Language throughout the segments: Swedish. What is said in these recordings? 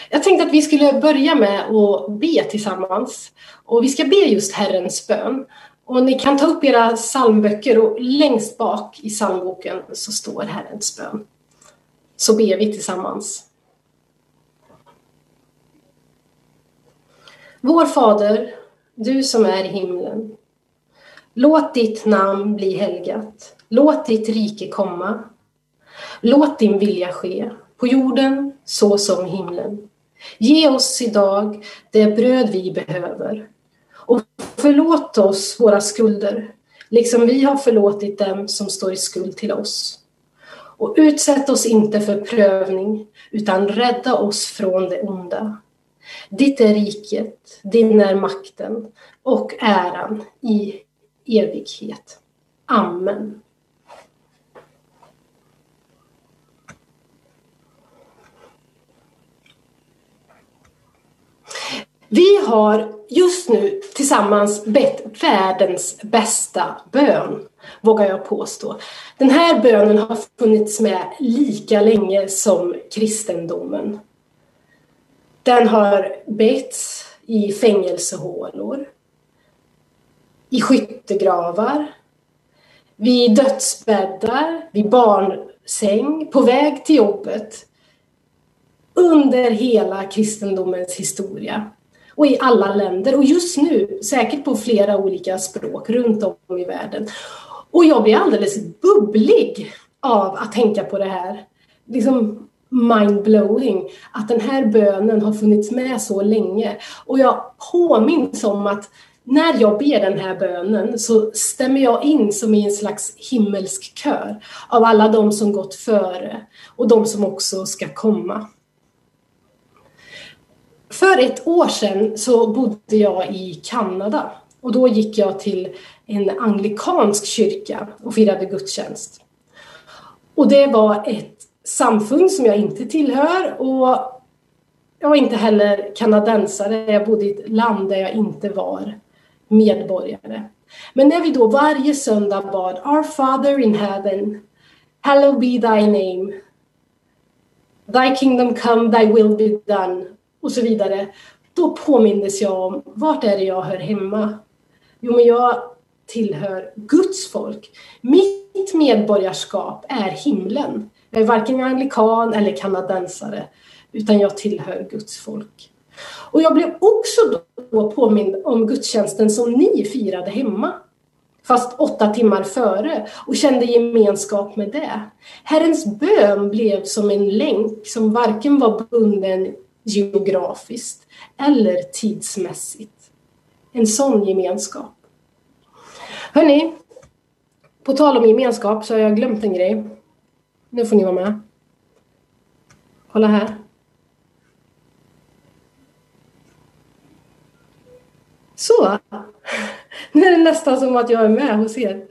Jag tänkte att vi skulle börja med att be tillsammans. Och vi ska be just Herrens bön. Och ni kan ta upp era psalmböcker och längst bak i psalmboken så står Herrens bön. Så ber vi tillsammans. Vår Fader, du som är i himlen. Låt ditt namn bli helgat. Låt ditt rike komma. Låt din vilja ske på jorden så som i himlen. Ge oss idag det bröd vi behöver. Och förlåt oss våra skulder, liksom vi har förlåtit dem som står i skuld till oss. Och utsätt oss inte för prövning, utan rädda oss från det onda. Ditt är riket, din är makten och äran i evighet. Amen. Vi har just nu tillsammans bett världens bästa bön, vågar jag påstå. Den här bönen har funnits med lika länge som kristendomen. Den har betts i fängelsehålor, i skyttegravar, vid dödsbäddar, vid barnsäng, på väg till jobbet. Under hela kristendomens historia. Och i alla länder. Och just nu säkert på flera olika språk runt om i världen. Och jag blir alldeles bubblig av att tänka på det här. Liksom mind-blowing. Att den här bönen har funnits med så länge. Och jag påminns om att när jag ber den här bönen så stämmer jag in som i en slags himmelsk kör. Av alla de som gått före. Och de som också ska komma. För ett år sedan så bodde jag i Kanada och då gick jag till en anglikansk kyrka och firade gudstjänst. Och det var ett samfund som jag inte tillhör och jag var inte heller kanadensare. Jag bodde i ett land där jag inte var medborgare. Men när vi då varje söndag bad Our Father in heaven, hallowed be thy name, thy kingdom come, thy will be done. Och så vidare. Då påmindes jag om vart är det jag hör hemma? Jo, men jag tillhör Guds folk. Mitt medborgarskap är himlen. Jag är varken anglikan eller kanadensare. Utan jag tillhör Guds folk. Och jag blev också då påmind om gudstjänsten som ni firade hemma. Fast 8 timmar före. Och kände gemenskap med det. Herrens bön blev som en länk som varken var bunden geografiskt eller tidsmässigt. En sån gemenskap. Hörrni, på tal om gemenskap så har jag glömt en grej. Nu får ni vara med. Kolla här. Så. Nu är det nästan som att jag är med hos er.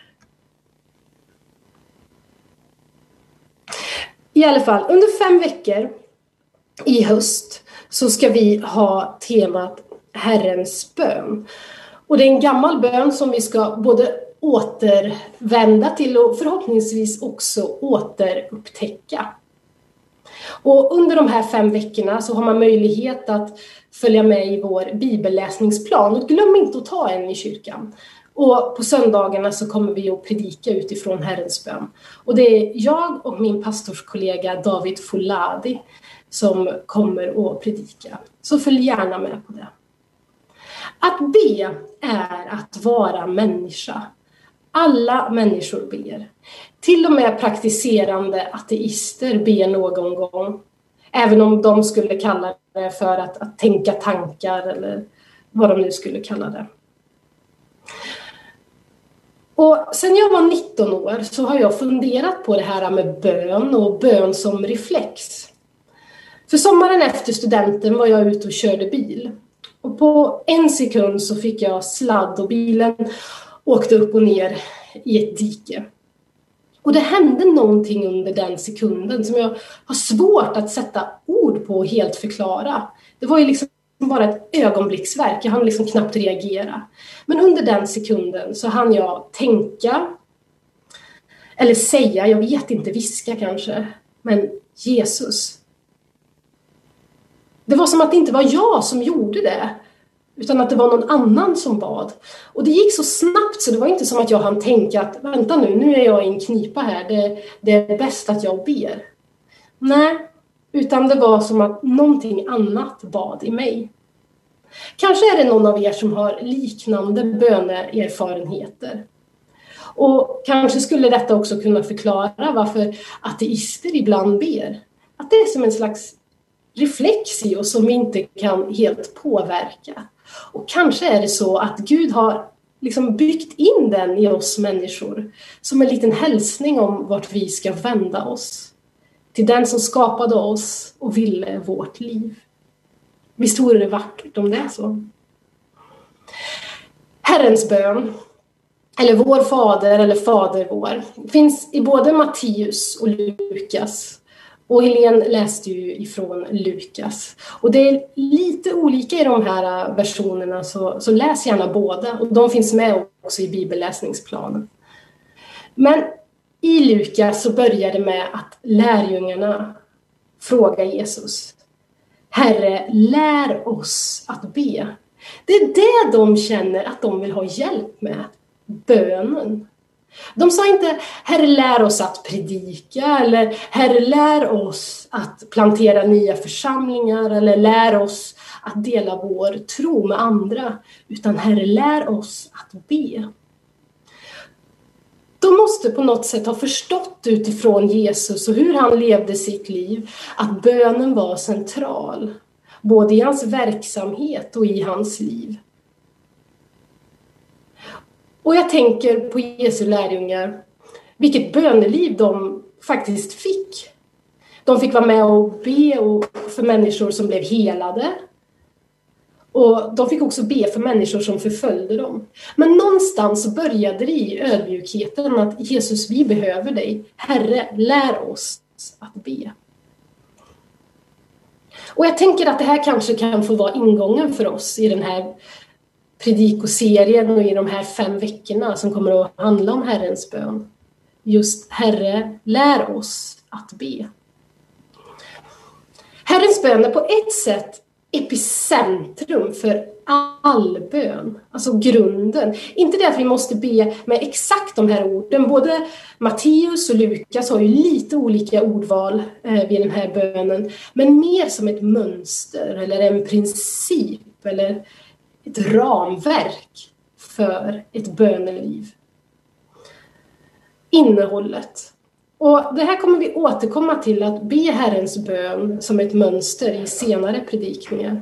I alla fall, under 5 veckor i höst så ska vi ha temat Herrens bön. Och det är en gammal bön som vi ska både återvända till och förhoppningsvis också återupptäcka. Och under de här 5 veckorna så har man möjlighet att följa med i vår bibelläsningsplan. Och glöm inte att ta en i kyrkan. Och på söndagarna så kommer vi att predika utifrån Herrens bön. Och det är jag och min pastorskollega David Foladi som kommer att predika. Så följ gärna med på det. Att be är att vara människa. Alla människor ber. Till och med praktiserande ateister ber någon gång. Även om de skulle kalla det för att tänka tankar eller vad de nu skulle kalla det. Och sen jag var 19 år så har jag funderat på det här med bön och bön som reflex. För sommaren efter studenten var jag ute och körde bil. Och på 1 sekund så fick jag sladd och bilen åkte upp och ner i ett dike. Och det hände någonting under den sekunden som jag har svårt att sätta ord på och helt förklara. Det var ju liksom bara ett ögonblicksverk. Jag hann liksom knappt reagera. Men under den sekunden så hann jag tänka. Eller säga, jag vet inte, viska kanske. Men Jesus. Det var som att det inte var jag som gjorde det, utan att det var någon annan som bad. Och det gick så snabbt så det var inte som att jag hann tänka att vänta nu är jag i en knipa här. Det är bäst att jag ber. Nej, utan det var som att någonting annat bad i mig. Kanske är det någon av er som har liknande böneerfarenheter. Och kanske skulle detta också kunna förklara varför ateister ibland ber. Att det är som en slags reflex i oss som vi inte kan helt påverka. Och kanske är det så att Gud har liksom byggt in den i oss människor som en liten hälsning om vart vi ska vända oss. Till den som skapade oss och ville vårt liv. Visst vore det vackert om det är så? Herrens bön, eller vår fader eller fader vår, finns i både Matteus och Lukas. Och Helene läste ju ifrån Lukas. Och det är lite olika i de här versionerna, så läs gärna båda. Och de finns med också i bibelläsningsplanen. Men i Lukas så börjar det med att lärjungarna frågar Jesus: Herre, lär oss att be. Det är det de känner att de vill ha hjälp med. Bönen. De sa inte, Herre lär oss att predika, eller Herre lär oss att plantera nya församlingar, eller lär oss att dela vår tro med andra, utan Herre lär oss att be. De måste på något sätt ha förstått utifrån Jesus och hur han levde sitt liv att bönen var central, både i hans verksamhet och i hans liv. Och jag tänker på Jesu lärjungar, vilket böneliv de faktiskt fick. De fick vara med och be för människor som blev helade. Och de fick också be för människor som förföljde dem. Men någonstans började det i ödmjukheten att Jesus, vi behöver dig. Herre, lär oss att be. Och jag tänker att det här kanske kan få vara ingången för oss i den här predikoserien och i de här 5 veckorna som kommer att handla om Herrens bön. Just Herre, lär oss att be. Herrens bön är på ett sätt epicentrum för all bön. Alltså grunden. Inte det att vi måste be med exakt de här orden. Både Matteus och Lukas har ju lite olika ordval vid den här bönen. Men mer som ett mönster eller en princip eller ett ramverk för ett böneliv. Innehållet. Och det här kommer vi återkomma till, att be Herrens bön som ett mönster i senare predikningar.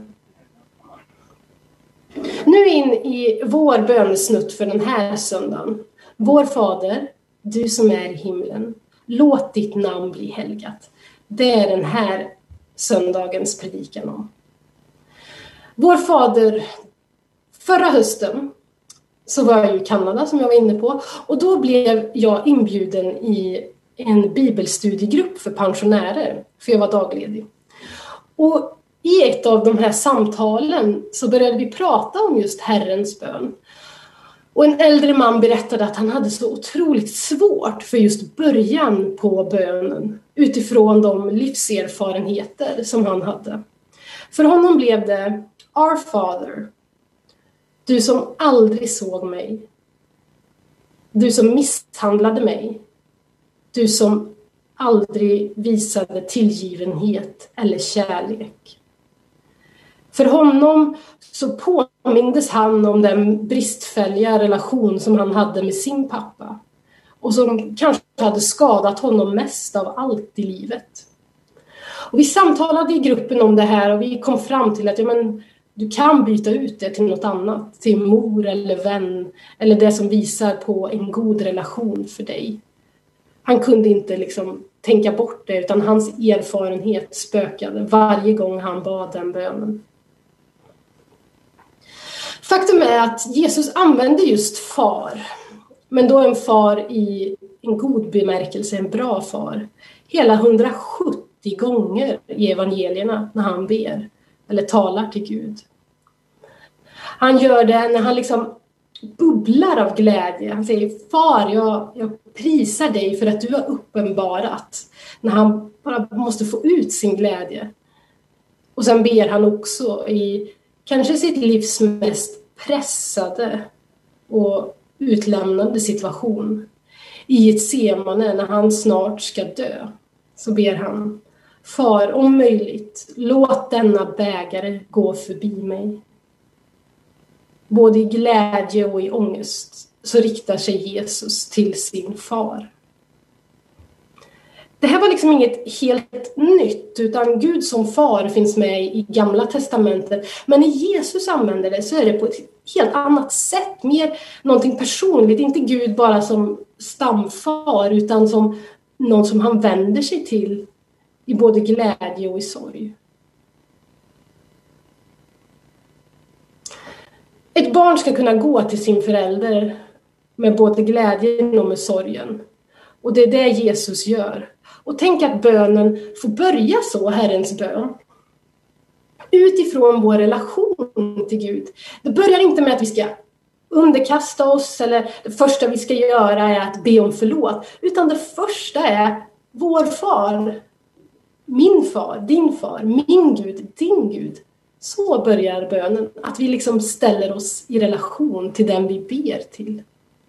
Nu in i vår bönesnutt för den här söndagen. Vår Fader, du som är i himlen, låt ditt namn bli helgat. Det är den här söndagens predikan om. Vår Fader, förra hösten så var jag i Kanada som jag var inne på. Och då blev jag inbjuden i en bibelstudiegrupp för pensionärer. För jag var dagledig. Och i ett av de här samtalen så började vi prata om just Herrens bön. Och en äldre man berättade att han hade så otroligt svårt för just början på bönen. Utifrån de livserfarenheter som han hade. För honom blev det: Our Father, du som aldrig såg mig. Du som misshandlade mig. Du som aldrig visade tillgivenhet eller kärlek. För honom så påmindes han om den bristfälliga relation som han hade med sin pappa. Och som kanske hade skadat honom mest av allt i livet. Och vi samtalade i gruppen om det här och vi kom fram till att du kan byta ut det till något annat. Till mor eller vän. Eller det som visar på en god relation för dig. Han kunde inte tänka bort det, utan hans erfarenhet spökade varje gång han bad den bönen. Faktum är att Jesus använde just far. Men då en far i en god bemärkelse, en bra far. Hela 170 gånger i evangelierna när han ber eller talar till Gud. Han gör det när han bubblar av glädje. Han säger: Far, jag prisar dig för att du har uppenbarat. När han bara måste få ut sin glädje. Och sen ber han också i kanske sitt livs mest pressade och utlämnande situation. I ett semane när han snart ska dö, så ber han: Far, om möjligt, låt denna bägare gå förbi mig. Både i glädje och i ångest så riktar sig Jesus till sin far. Det här var liksom inget helt nytt, utan Gud som far finns med i Gamla testamentet. Men när Jesus använder det så är det på ett helt annat sätt, mer någonting personligt. Inte Gud bara som stamfar, utan som någon som han vänder sig till i både glädje och i sorg. Ett barn ska kunna gå till sin förälder med både glädjen och med sorgen. Och det är det Jesus gör. Och tänk att bönen får börja så, Herrens bön. Utifrån vår relation till Gud. Det börjar inte med att vi ska underkasta oss, eller det första vi ska göra är att be om förlåt. Utan det första är: vår far, min far, din far, min Gud, din Gud. Så börjar bönen, att vi liksom ställer oss i relation till den vi ber till.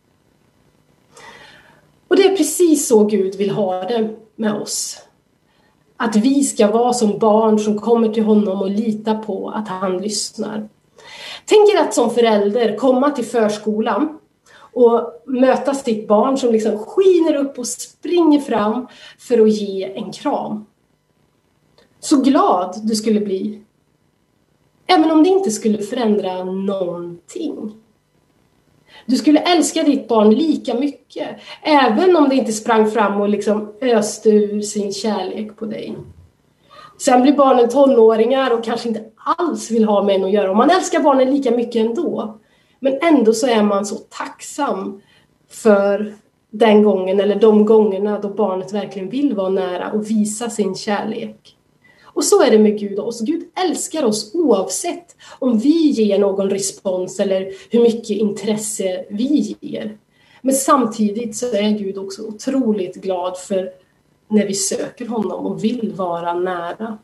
Och det är precis så Gud vill ha det med oss. Att vi ska vara som barn som kommer till honom och lita på att han lyssnar. Tänk er att som förälder komma till förskolan och möta sitt barn som liksom skiner upp och springer fram för att ge en kram. Så glad du skulle bli. Även om det inte skulle förändra någonting. Du skulle älska ditt barn lika mycket. Även om det inte sprang fram och liksom öste ur sin kärlek på dig. Sen blir barnen tonåringar och kanske inte alls vill ha med en att göra. Och man älskar barnen lika mycket ändå. Men ändå så är man så tacksam för den gången eller de gångerna då barnet verkligen vill vara nära och visa sin kärlek. Och så är det med Gud och oss. Gud älskar oss oavsett om vi ger någon respons eller hur mycket intresse vi ger. Men samtidigt så är Gud också otroligt glad för när vi söker honom och vill vara nära.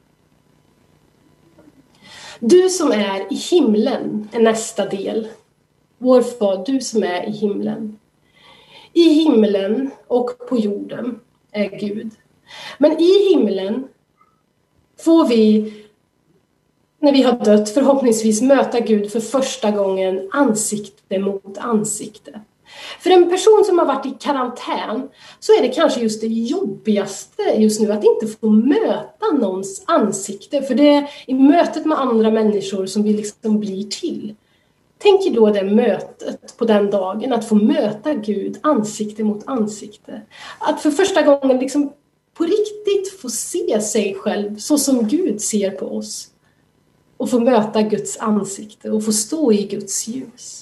Du som är i himlen är nästa del. Vår far, du som är i himlen. I himlen och på jorden är Gud. Men i himlen får vi, när vi har dött, förhoppningsvis möta Gud för första gången ansikte mot ansikte. För en person som har varit i karantän så är det kanske just det jobbigaste just nu att inte få möta någons ansikte. För det är i mötet med andra människor som vi liksom blir till. Tänk er då det mötet på den dagen, att få möta Gud ansikte mot ansikte. Att för första gången liksom på riktigt få se sig själv så som Gud ser på oss. Och få möta Guds ansikte och få stå i Guds ljus.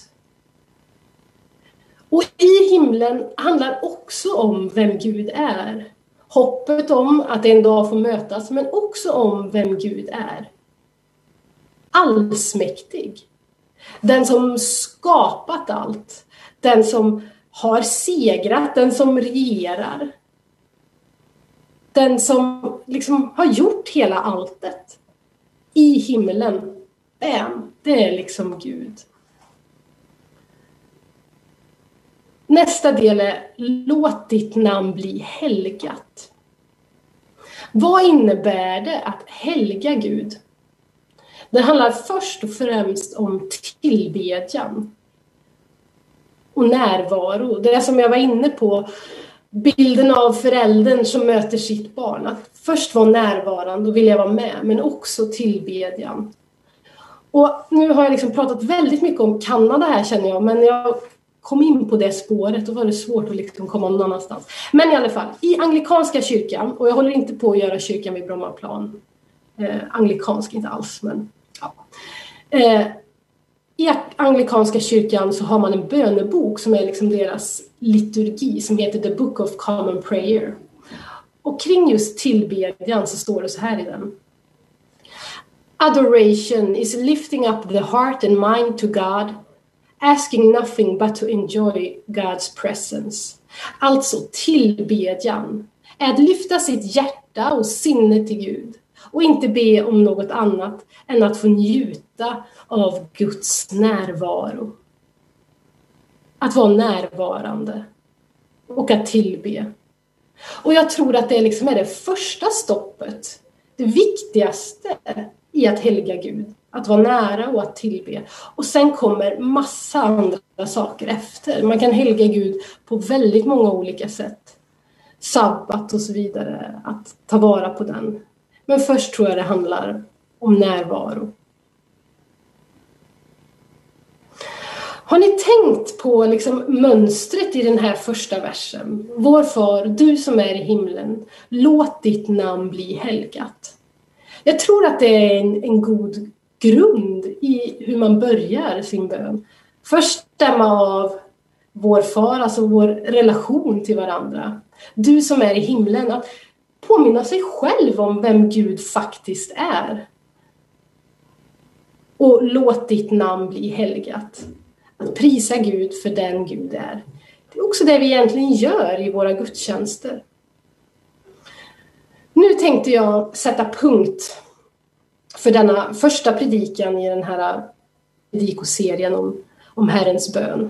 Och i himlen handlar också om vem Gud är. Hoppet om att en dag få mötas, men också om vem Gud är. Allsmäktig. Den som skapat allt. Den som har segrat, den som regerar. Den som liksom har gjort hela alltet. I himlen. Bam, det är liksom Gud. Nästa del är: låt ditt namn bli helgat. Vad innebär det att helga Gud? Det handlar först och främst om tillbedjan och närvaro. Det är som jag var inne på, bilden av föräldern som möter sitt barn. Att först vara närvarande och vilja vara med, men också tillbedjan. Och nu har jag liksom pratat väldigt mycket om Kanada här, känner jag, men jag kom in på det spåret och var det svårt att liksom komma någon annanstans. Men i alla fall, i anglikanska kyrkan, och jag håller inte på att göra kyrkan vid Brommaplan. Anglikansk inte alls, men ja. I anglikanska kyrkan så har man en bönebok som är liksom deras liturgi, som heter The Book of Common Prayer. Och kring just tillbedjan så står det så här i den: Adoration is lifting up the heart and mind to God, asking nothing but to enjoy God's presence. Alltså tillbedjan är att lyfta sitt hjärta och sinne till Gud och inte be om något annat än att få njuta av Guds närvaro. Att vara närvarande och att tillbe. Och jag tror att det liksom är det första stoppet, det viktigaste i att helga Gud. Att vara nära och att tillbe. Och sen kommer massa andra saker efter. Man kan helga Gud på väldigt många olika sätt. Sabbat och så vidare. Att ta vara på den. Men först tror jag det handlar om närvaro. Har ni tänkt på liksom mönstret i den här första versen? Vår far, du som är i himlen, låt ditt namn bli helgat. Jag tror att det är en god grund i hur man börjar sin bön. Först stämma av vår far, alltså vår relation till varandra. Du som är i himlen, att påminna sig själv om vem Gud faktiskt är. Och låt ditt namn bli helgat. Att prisa Gud för den Gud är. Det är också det vi egentligen gör i våra gudstjänster. Nu tänkte jag sätta punkt för denna första predikan i den här predikoserien om Herrens bön.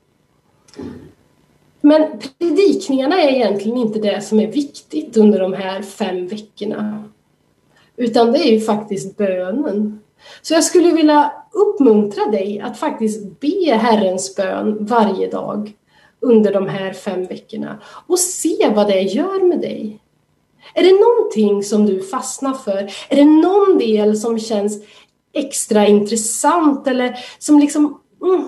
Men predikningarna är egentligen inte det som är viktigt under de här 5 veckorna. Utan det är ju faktiskt bönen. Så jag skulle vilja uppmuntra dig att faktiskt be Herrens bön varje dag under de här 5 veckorna. Och se vad det gör med dig. Är det någonting som du fastnar för? Är det någon del som känns extra intressant? Eller som liksom...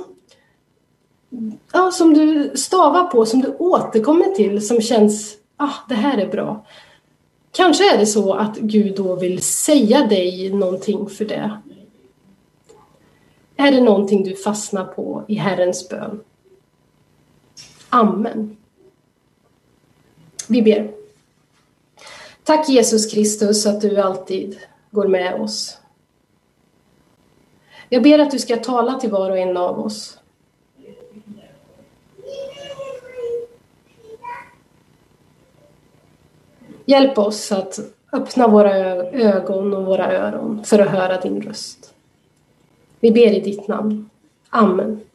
som du stavar på, som du återkommer till, som känns, det här är bra. Kanske är det så att Gud då vill säga dig någonting för det. Är det någonting du fastnar på i Herrens bön? Amen. Vi ber. Tack Jesus Kristus att du alltid går med oss. Jag ber att du ska tala till var och en av oss. Hjälp oss att öppna våra ögon och våra öron för att höra din röst. Vi ber i ditt namn. Amen.